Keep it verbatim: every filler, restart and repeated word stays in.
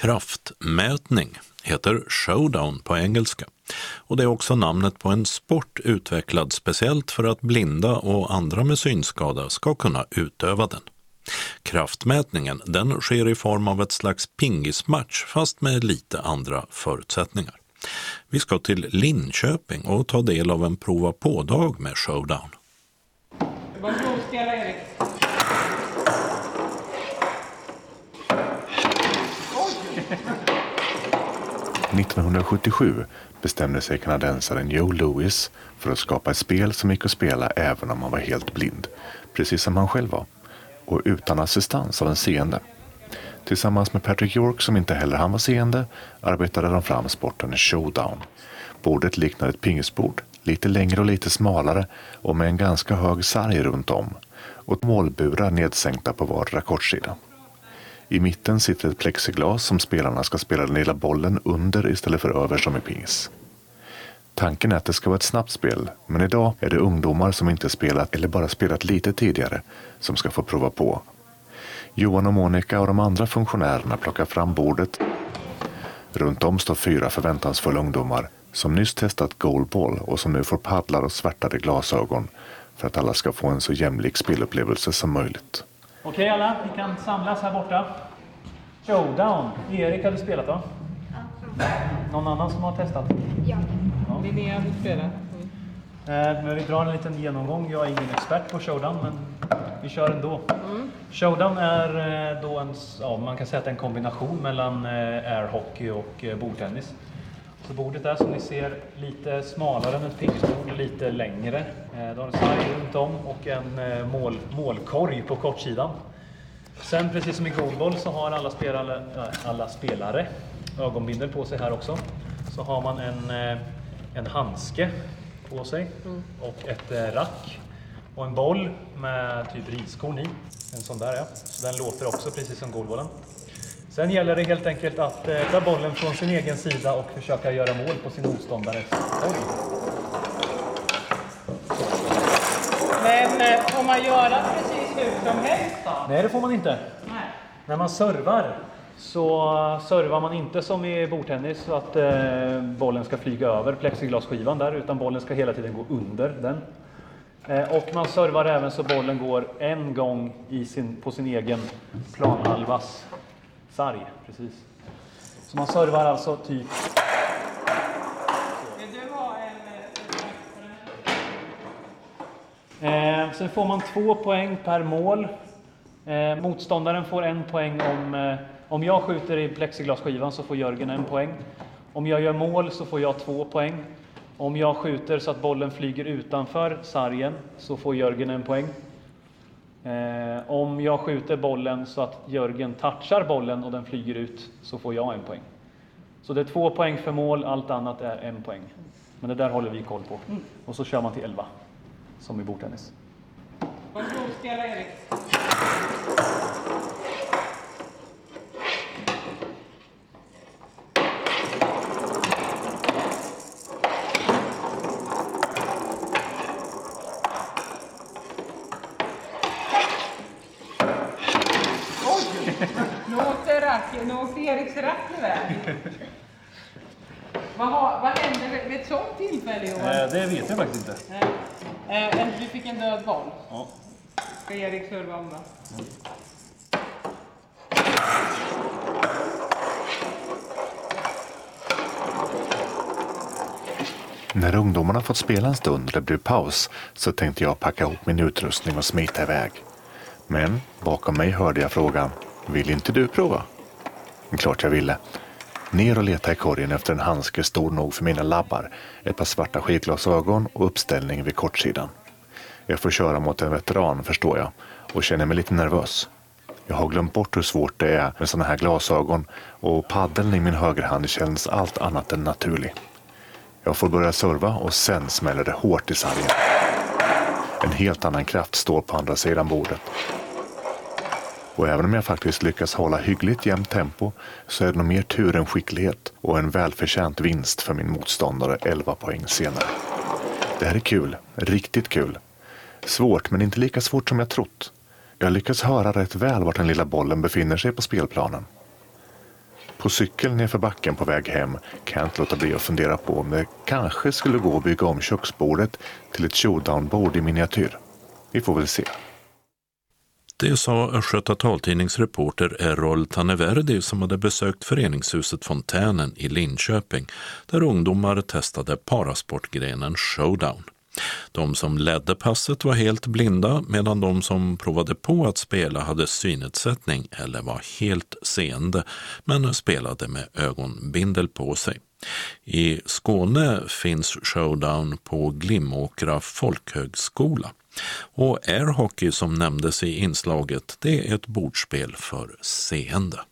Kraftmätning heter showdown på engelska och det är också namnet på en sport utvecklad speciellt för att blinda och andra med synskada ska kunna utöva den. Kraftmätningen den sker i form av ett slags pingismatch fast med lite andra förutsättningar. Vi ska till Linköping och ta del av en prova på-dag med showdown. Varsågod, spela Erik. nittonhundrasjuttiosju bestämde sig kanadensaren Joe Louis för att skapa ett spel som gick att spela även om han var helt blind, precis som han själv var, och utan assistans av en seende. Tillsammans med Patrick York, som inte heller han var seende, arbetade de fram sporten showdown. Bordet liknar ett pingisbord, lite längre och lite smalare och med en ganska hög sarg runt om och målburar nedsänkta på vardera kortsida. I mitten sitter ett plexiglas som spelarna ska spela den lilla bollen under istället för över som i pingis. Tanken är att det ska vara ett snabbt spel, men idag är det ungdomar som inte spelat eller bara spelat lite tidigare som ska få prova på. Johan och Monica och de andra funktionärerna plockar fram bordet. Runt om står fyra förväntansfulla ungdomar som nyss testat goalball och som nu får paddlar och svärtade glasögon för att alla ska få en så jämlik spelupplevelse som möjligt. Okej alla, ni kan samlas här borta. Showdown. Erik hade spelat va? Ja. Någon annan som har testat? Ja. Ja. Linnea har spelat. Mm. Men vi drar en liten genomgång. Jag är ingen expert på showdown, men vi kör ändå. Mm. Showdown är då en, ja, man kan säga att det är en kombination mellan airhockey och bordtennis. Så bordet är som ni ser lite smalare än ett pingisbord, lite längre. Det har en sarg runt om och en mål, målkorg på kortsidan. Sen precis som i goalball så har alla spelare, alla spelare ögonbindel på sig här också. Så har man en, en handske på sig och ett rack och en boll med typ riskorn i. En sån där ja. Så den låter också precis som goalballen. Sen gäller det helt enkelt att ta bollen från sin egen sida och försöka göra mål på sin motståndare. Oj. Men får man göra precis hur som helst då? Nej, det får man inte. Nej. När man servar så servar man inte som i bordtennis så att eh, bollen ska flyga över plexiglasskivan där, utan bollen ska hela tiden gå under den. Eh, och man servar även så bollen går en gång i sin, på sin egen planhalvas sarg, precis. Så man servar alltså typ... Vill du ha en... Eh, sen får man två poäng per mål. Eh, motståndaren får en poäng om... Eh, om jag skjuter i plexiglasskivan så får Jörgen en poäng. Om jag gör mål så får jag två poäng. Om jag skjuter så att bollen flyger utanför sargen så får Jörgen en poäng. Eh, om jag skjuter bollen så att Jörgen touchar bollen och den flyger ut så får jag en poäng. Så det är två poäng för mål, allt annat är en poäng. Men det där håller vi koll på. Mm. Och så kör man till elva, som i bordtennis. Varsågod, spela Erik. Nu åkte, rack, nu åkte Eriks rack iväg. vad, har, vad hände vid ett sånt tillfälle, Johan? Eh, det vet jag faktiskt inte. Eh, eh, du fick en död boll. Ja. Ska Erik serva om då? Mm. När ungdomarna fått spela en stund och det blev paus så tänkte jag packa ihop min utrustning och smita iväg. Men bakom mig hörde jag frågan: vill inte du prova? Klart jag ville. Ner och leta i korgen efter en handske stor nog för mina labbar, ett par svarta skivglasögon och uppställning vid kortsidan. Jag får köra mot en veteran, förstår jag, och känner mig lite nervös. Jag har glömt bort hur svårt det är med såna här glasögon och paddeln i min högerhand känns allt annat än naturlig. Jag får börja serva och sen smäller det hårt i sargen. En helt annan kraft står på andra sidan bordet. Och även om jag faktiskt lyckas hålla hyggligt jämnt tempo så är det nog mer tur än skicklighet och en välförtjänt vinst för min motståndare elva poäng senare. Det här är kul, riktigt kul. Svårt men inte lika svårt som jag trott. Jag lyckas höra rätt väl vart den lilla bollen befinner sig på spelplanen. På cykeln nerför backen på väg hem kan jag inte låta bli att fundera på om det kanske skulle gå att bygga om köksbordet till ett showdown-bord i miniatyr. Vi får väl se. Det sa Östgöta Taltidningsreporter Errol Taneverdi som hade besökt föreningshuset Fontänen i Linköping där ungdomar testade parasportgrenen showdown. De som ledde passet var helt blinda medan de som provade på att spela hade synnedsättning eller var helt seende men spelade med ögonbindel på sig. I Skåne finns showdown på Glimåkra folkhögskola. Och airhockey som nämndes i inslaget, det är ett bordspel för seende.